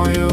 on you.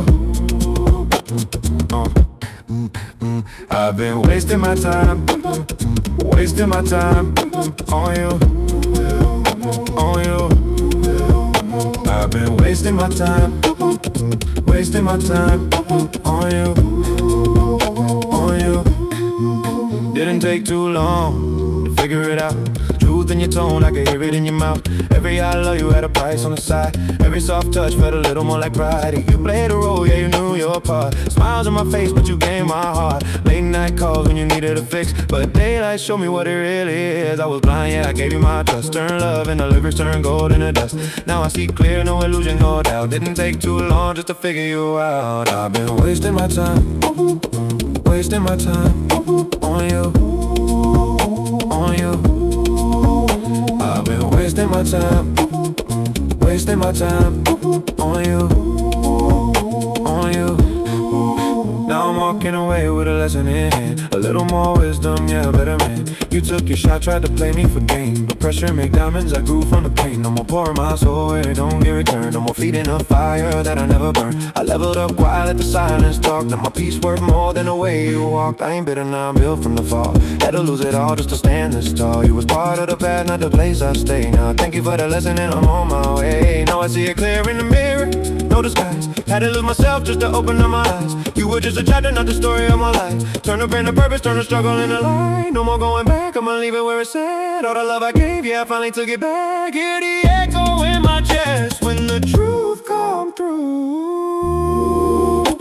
I've been wasting my time, wasting my time on you, on you. I've been wasting my time, wasting my time on you, on you. Didn't take too long to figure it out. Truth in your tone, I could hear it in your mouth. Every I love you had a price on the side. Every soft touch felt a little more like pride. You played a role, yeah, you knew your part. Smiles on my face, but you gave my heart. Late night calls when you needed a fix, but daylight showed me what it really is. I was blind, yeah, I gave you my trust. Turn love and the lyrics turn gold in the dust. Now I see clear, no illusion, no doubt. Didn't take too long just to figure you out. I've been wasting my time, wasting my time on you, on you. I've been wasting my time, wasting my time on you, on you. Now I'm walking away with a lesson in hand. A little more wisdom, yeah, better man. You took your shot, tried to play me for game, but pressure make diamonds, I grew from the pain. No more pouring my soul where it don't get returned. No more feeding a fire that I never burned. I leveled up quiet, let the silence talk. Now my peace worth more than the way you walked. I ain't bitter now, I'm built from the fall. Had to lose it all just to stand this tall. You was part of the past, not the place I stay. Now thank you for the lesson and I'm on my way. Now I see it clear in the mirror, no disguise. Had to lose myself just to open up my eyes. You were just a chapter, not the story of my life. Turn the pain to purpose, turn the struggle into light. No more going back, I'ma leave it where it's at. All the love I gave, yeah, I finally took it back. Hear the echo in my chest when the truth come through.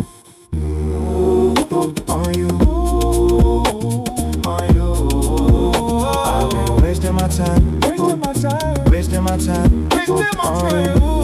On you, on you. I've been wasting my time, wasting my time, wasting my time, wasting my time.